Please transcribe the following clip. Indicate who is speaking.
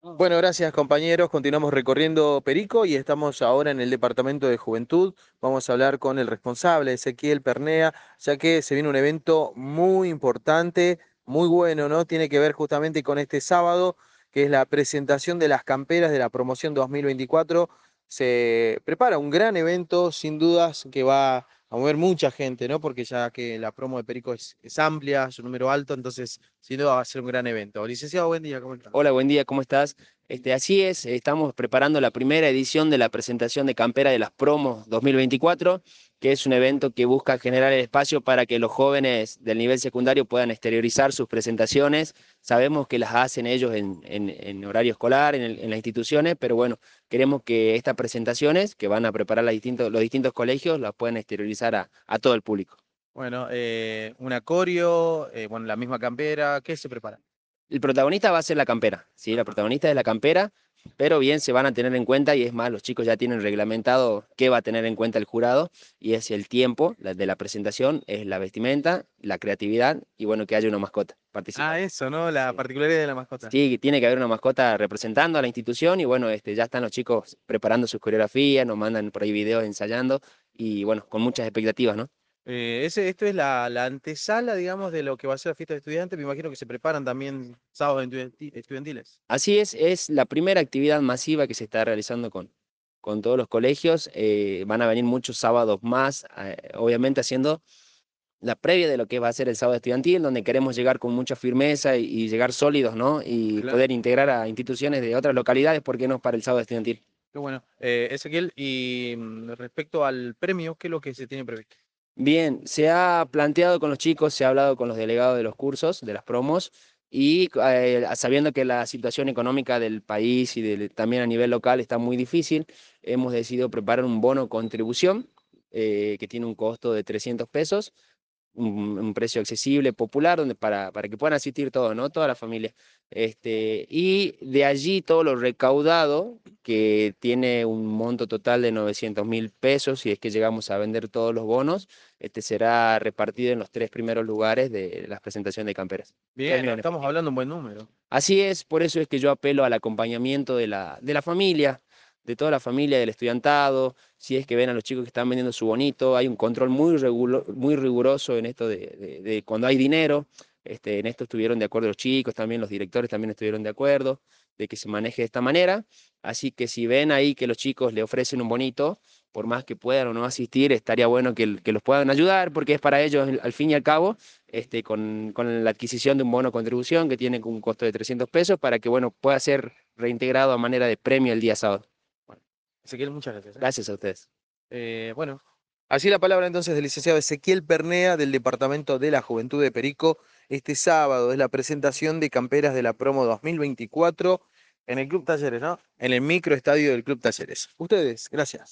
Speaker 1: Bueno, gracias compañeros. Continuamos recorriendo Perico y estamos ahora en el Departamento de Juventud. Vamos a hablar con el responsable, Ezequiel Pernea, ya que se viene un evento muy importante, muy bueno, ¿no? Tiene que ver justamente con este sábado, que es la presentación de las camperas de la promoción 2024. Se prepara un gran evento, sin dudas, que va a mover mucha gente, ¿no? Porque ya que la promo de Perico es amplia, es un número alto, entonces sin duda va a ser un gran evento. Licenciado, buen día, ¿cómo está?
Speaker 2: Hola, buen día, ¿cómo estás? Así es, estamos preparando la primera edición de la presentación de Campera de las Promos 2024, que es un evento que busca generar el espacio para que los jóvenes del nivel secundario puedan exteriorizar sus presentaciones. Sabemos que las hacen ellos en horario escolar, en las instituciones, pero bueno, queremos que estas presentaciones que van a preparar los distintos colegios las puedan exteriorizar a todo el público.
Speaker 1: Bueno, un acorio, bueno, la misma campera, ¿qué se prepara?
Speaker 2: El protagonista va a ser la campera, ¿sí? La
Speaker 1: Ajá.
Speaker 2: protagonista es la campera, pero bien se van a tener en cuenta, y es más, los chicos ya tienen reglamentado qué va a tener en cuenta el jurado, y es el tiempo de la presentación, es la vestimenta, la creatividad, y bueno, que haya una mascota
Speaker 1: Ah,
Speaker 2: participando.
Speaker 1: eso, ¿no? La
Speaker 2: Sí,
Speaker 1: particularidad de la mascota.
Speaker 2: sí, tiene que haber una mascota representando a la institución, y bueno, ya están los chicos preparando sus coreografías, nos mandan por ahí videos ensayando, y bueno, con muchas expectativas, ¿no?
Speaker 1: Esto es la antesala, digamos, de lo que va a ser la fiesta de estudiantes. Me imagino que se preparan también sábados estudiantiles.
Speaker 2: Así es la primera actividad masiva que se está realizando con todos los colegios. Van a venir muchos sábados más, obviamente haciendo la previa de lo que va a ser el sábado estudiantil, donde queremos llegar con mucha firmeza y llegar sólidos, ¿no? Y
Speaker 1: Claro.
Speaker 2: poder integrar a instituciones de otras localidades, ¿por qué no para el sábado estudiantil?
Speaker 1: Qué bueno. Ezequiel, y respecto al premio, ¿qué es lo que se tiene previsto?
Speaker 2: Bien, se ha planteado con los chicos, se ha hablado con los delegados de los cursos, de las promos, y sabiendo que la situación económica del país y también a nivel local está muy difícil, hemos decidido preparar un bono contribución que tiene un costo de 300 pesos, un precio accesible, popular, donde para que puedan asistir todos, ¿no? Toda la familia. Y de allí todo lo recaudado, que tiene un monto total de 900.000 pesos, si es que llegamos a vender todos los bonos, será repartido en los tres primeros lugares de la presentación de camperas. 3
Speaker 1: Bien, ¿no?
Speaker 2: millones.
Speaker 1: Estamos hablando de un buen número.
Speaker 2: Así es, por eso es que yo apelo al acompañamiento de la familia, de toda la familia, del estudiantado. Si es que ven a los chicos que están vendiendo su bonito, hay un control muy riguroso en esto de cuando hay dinero. En esto estuvieron de acuerdo los chicos, también los directores también estuvieron de acuerdo de que se maneje de esta manera. Así que si ven ahí que los chicos le ofrecen un bonito, por más que puedan o no asistir, estaría bueno que los puedan ayudar, porque es para ellos, al fin y al cabo, con la adquisición de un bono contribución que tiene un costo de 300 pesos para que, bueno, pueda ser reintegrado a manera de premio el día sábado.
Speaker 1: Bueno, Ezequiel, muchas gracias.
Speaker 2: Gracias a ustedes.
Speaker 1: Bueno, así la palabra entonces del licenciado Ezequiel Pernea del Departamento de la Juventud de Perico. Este sábado es la presentación de camperas de la promo 2024 en el Club Talleres, ¿no? En el microestadio del Club Talleres. Ustedes, gracias.